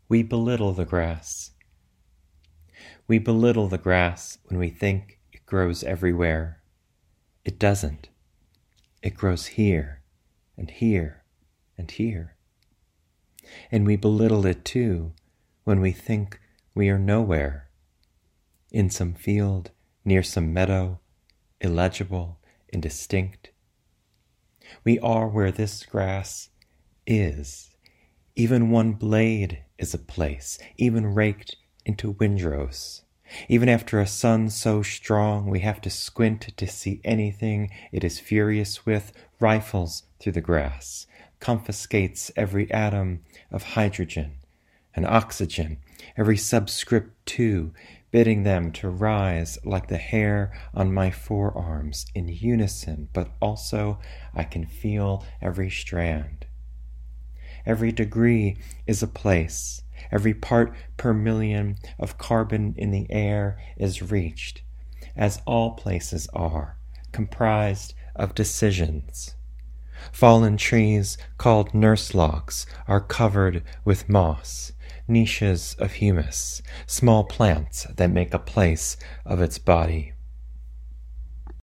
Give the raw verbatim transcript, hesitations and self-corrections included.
We belittle the grass. We belittle the grass when we think it grows everywhere. It doesn't. It grows here and here and here. And we belittle it too when we think we are nowhere. In some field, near some meadow, illegible, indistinct. We are where this grass is. Even one blade is a place, even raked into windrows. Even after a sun so strong we have to squint to see anything it is furious with, rifles through the grass, confiscates every atom of hydrogen and oxygen, every subscript too, bidding them to rise like the hair on my forearms in unison, but also I can feel every strand. Every degree is a place. Every part per million of carbon in the air is reached, as all places are, comprised of decisions. Fallen trees called nurse logs are covered with moss, niches of humus, small plants that make a place of its body.